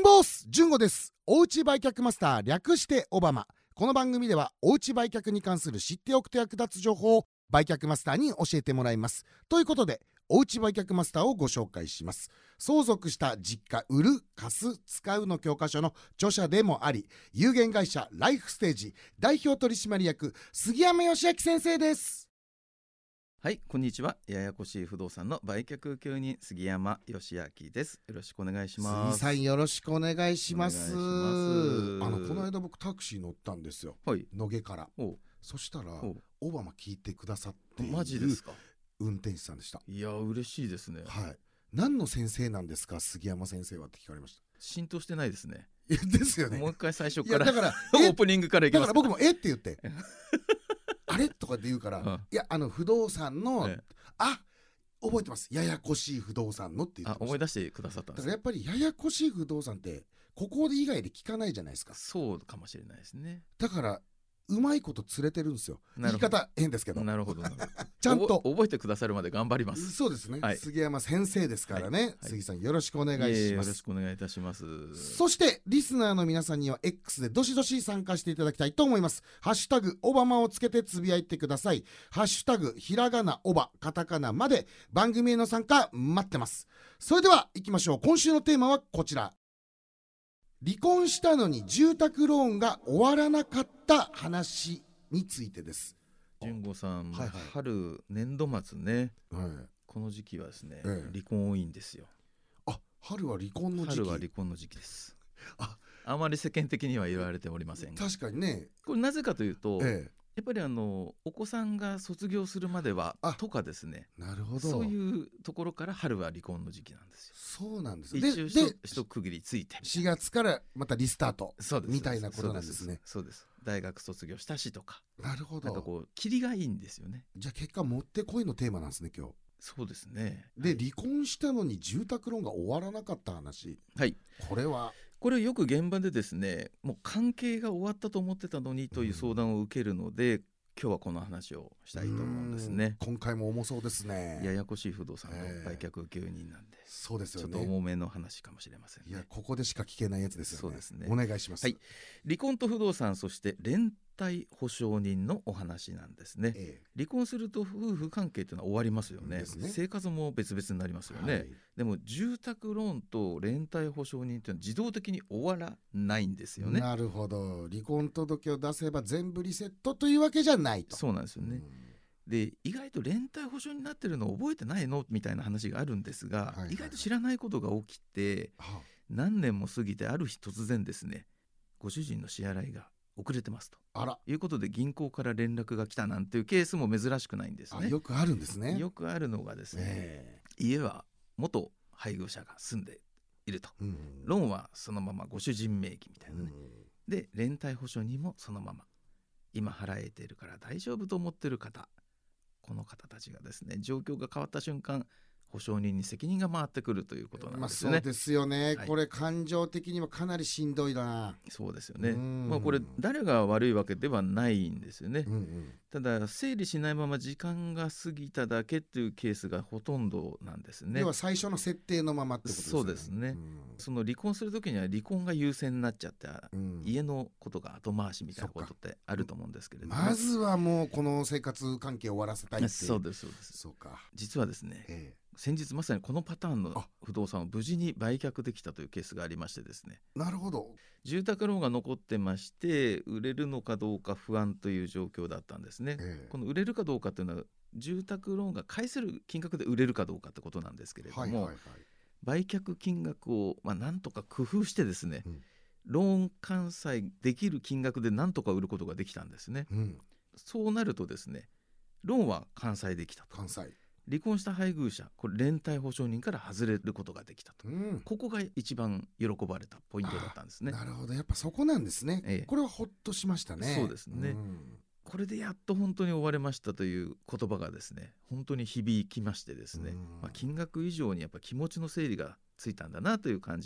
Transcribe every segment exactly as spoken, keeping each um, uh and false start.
ボス純子です。おうち売却マスター、略してオバマ。この番組ではおうち売却に関する知っておくと役立つ情報を売却マスターに教えてもらいます。ということで、おうち売却マスターをご紹介します。相続した実家、売る、貸す、使うの教科書の著者でもあり、有限会社ライフステージ代表取締役杉山義明先生です。 はい、こんにちは。ややこしい不動産の売却請負人杉山義明です。よろしくお願いします。 杉さん、よろしくお願いします。 お願いします。 あのこの間僕タクシー乗ったんですよ、 はい、 野毛から。 おそしたらおオバマ聞いてくださっているマジですか。 運転手さんでした。 いや嬉しいですね。 はい。何の先生なんですか杉山先生はって聞かれました。 浸透してないですね。 いやですよね。 もう一回最初からいやだからオープニングからいきますか。 だから僕もえって言ってあれとかって言うから、 うん、 いやあの不動産の、 ええ、 あ覚えてます。ややこしい不動産のって言ってました。 あ思い出してくださったんです。 だからやっぱりややこしい不動産ってここで以外で聞かないじゃないですか。 そうかもしれないですね。 だからうまいこと連れてるんですよ。言い方変ですけど。 なるほどなるほどちゃんと覚えてくださるまで頑張ります。 そうですね、はい、杉山先生ですからね、はいはい、杉さんよろしくお願いします。いえいえよろしくお願いいたします。 そしてリスナーの皆さんには X でどしどし参加していただきたいと思います。ハッシュタグオバマをつけてつぶやいてください。ハッシュタグひらがなオバカタカナまで番組への参加待ってます。それでは行きましょう。今週のテーマはこちら。離婚したのに住宅ローンが終わらなかった話についてです。 純子さん、 はいはい、 春年度末ね、はい、この時期はですね、ええ、離婚多いんですよ。 あ、春は離婚の時期。 春は離婚の時期です。あ、あまり世間的には言われておりませんが、 確かにね。 これなぜかというと、ええ、やっぱりあのお子さんが卒業するまではとかですね。 なるほど。 そういうところから春は離婚の時期なんですよ。 そうなんです。 一応で一区切りついてしがつからまたリスタートみたいなことなんですね。 そうです。大学卒業したしとか。 なるほど。 なんかこう切りがいいんですよね。 じゃあ結果もってこいのテーマなんですね今日。 そうですね。 で、離婚したのに住宅ローンが終わらなかった話。 はい。 これはこれよく現場でですね、もう関係が終わったと思ってたのにという相談を受けるので、うん、今日はこの話をしたいと思うんですね。 今回も重そうですね。 ややこしい不動産の売却請負人なんで、えー、 そうですよね。 ちょっと重めの話かもしれませんね。 いやここでしか聞けないやつですよね。 そうですね。 お願いします。 はい。離婚と不動産、そして連帯保証人のお話なんですね。えー、離婚すると夫婦関係というのは終わりますよ ね, ね。生活も別々になりますよね。はい、でも住宅ローンと連帯保証人というのは自動的に終わらないんですよね。 なるほど。離婚届を出せば全部リセットというわけじゃないと。 そうなんですよね。で意外と連帯保証になってるの覚えてないのみたいな話があるんですが、はいはい、意外と知らないことが起きて、はあ、何年も過ぎてある日突然ですね、ご主人の支払いが遅れてますとあらいうことで銀行から連絡が来たなんていうケースも珍しくないんですね。 あ、よくあるんですね。 よくあるのがですね、えー、家は元配偶者が住んでいると、うん、ローンはそのままご主人名義みたいなね、うん、で連帯保証人もそのまま今払えているから大丈夫と思っている方、この方たちがですね、状況が変わった瞬間保証人に責任が回ってくるということなんですよね。 まあ、そうですよね、はい、これ感情的にはかなりしんどいな。 そうですよね。まあ、これ誰が悪いわけではないんですよね、うんうん、ただ整理しないまま時間が過ぎただけっていうケースがほとんどなんですね。 要は最初の設定のままってことですね。 そうですね、うん、その離婚するときには離婚が優先になっちゃって、うん、家のことが後回しみたいなことってあると思うんですけれども、 まずはもうこの生活関係を終わらせたいって。 そうですそうです。 そうか。 実はですね、ええ、先日まさにこのパターンの不動産を無事に売却できたというケースがありましてですね。 なるほど。 住宅ローンが残ってまして売れるのかどうか不安という状況だったんですね、ええ、この売れるかどうかというのは住宅ローンが返せる金額で売れるかどうかってことなんですけれども、はいはいはい、売却金額をまあなんとか工夫してですね、うん、ローン完済できる金額でなんとか売ることができたんですね、うん、そうなるとですね、ローンは完済できたと。 完済。 離婚した配偶者、これ連帯保証人から外れることができたと、うん、ここが一番喜ばれたポイントだったんですね。 なるほど、やっぱそこなんですね、ええ、これはほっとしましたね。 そうですね、うん、これでやっと本当に終われましたという言葉がですね、本当に響きましてですね、うん、まあ、金額以上にやっぱ気持ちの整理がついたんだなという感じが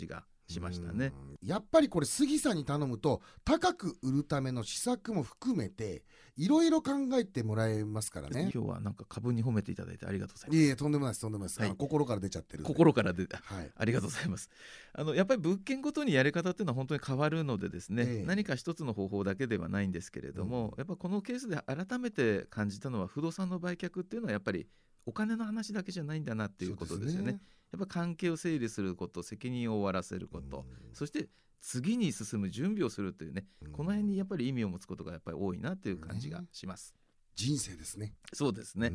しましたね。 やっぱりこれ杉さんに頼むと高く売るための施策も含めていろいろ考えてもらえますからね。 今日はなんか株に褒めていただいてありがとうございます。 いえいえ、とんでもないですとんでもないです、はい、心から出ちゃってる心から出た、 はい、 ありがとうございます。あのやっぱり物件ごとにやり方っていうのは本当に変わるのでですね、ええ、何か一つの方法だけではないんですけれども、うん、やっぱこのケースで改めて感じたのは不動産の売却っていうのはやっぱりお金の話だけじゃないんだなっていうことですよね。やっぱ関係を整理すること、責任を終わらせること、うん、そして次に進む準備をするというね、うん、この辺にやっぱり意味を持つことがやっぱり多いなという感じがします、ね、 人生ですね。 そうですね。 うん、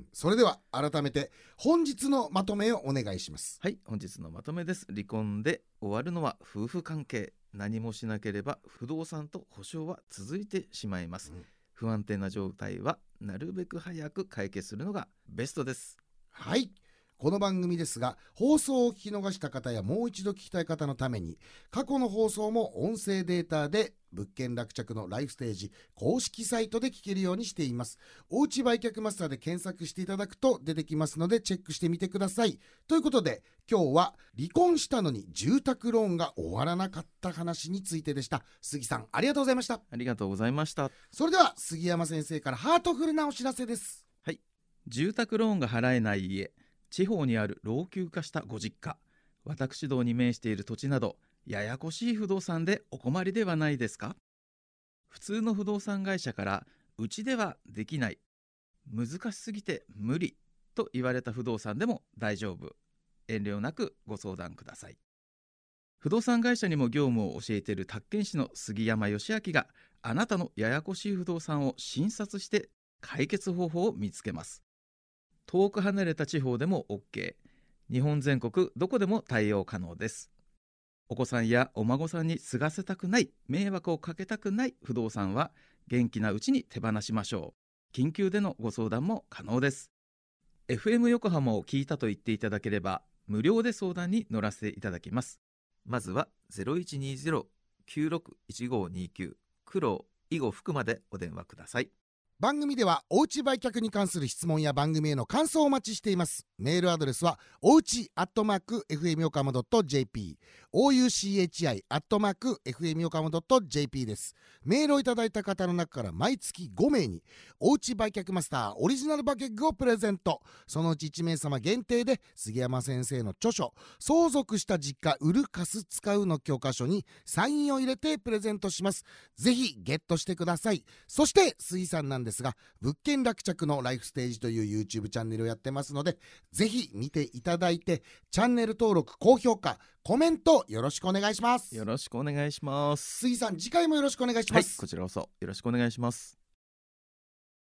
それでは改めて本日のまとめをお願いします。 はい、本日のまとめです。離婚で終わるのは夫婦関係、何もしなければ不動産と保証は続いてしまいます、うん、不安定な状態はなるべく早く解決するのがベストです。 はい、この番組ですが放送を聞き逃した方やもう一度聞きたい方のために過去の放送も音声データで物件落着のライフステージ公式サイトで聞けるようにしています。おうち売却マスターで検索していただくと出てきますのでチェックしてみてください。ということで今日は離婚したのに住宅ローンが終わらなかった話についてでした。杉さんありがとうございました。 ありがとうございました。 それでは杉山先生からハートフルなお知らせです。 はい、住宅ローンが払えない家、地方にある老朽化したご実家、私どに面している土地などややこしい不動産でお困りではないですか？普通の不動産会社からうちではできない、難しすぎて無理と言われた不動産でも大丈夫。遠慮なくご相談ください。不動産会社にも業務を教えている宅建士の杉山義明があなたのややこしい不動産を診察して解決方法を見つけます。遠く離れた地方でも OK、 日本全国どこでも対応可能です。お子さんやお孫さんに継がせたくない、迷惑をかけたくない不動産は元気なうちに手放しましょう。緊急でのご相談も可能です。 エフエム 横浜を聞いたと言っていただければ無料で相談に乗らせていただきます。まずは ゼロいちにゼロ きゅうろくいちごにきゅう 黒以後福までお電話ください。 番組ではおうち売却に関する質問や番組への感想をお待ちしています。メールアドレスはおうちアットマーク エフエム 横浜 ドット ジェーピー オーユーシーエイチアイ アットマーク エフエム 横浜 ドット ジェーピー です。メールをいただいた方の中から毎月ごめいにおうち売却マスターオリジナルバケッグをプレゼント。そのうちいちめいさま限定で杉山先生の著書相続した実家売る貸す使うの教科書にサインを入れてプレゼントします。ぜひゲットしてください。そして杉さんなんですが物件落着のライフステージという YouTube チャンネルをやってますのでぜひ見ていただいてチャンネル登録高評価コメントよろしくお願いします。 よろしくお願いします。 杉さん次回もよろしくお願いします。 はい、こちらこそよろしくお願いします。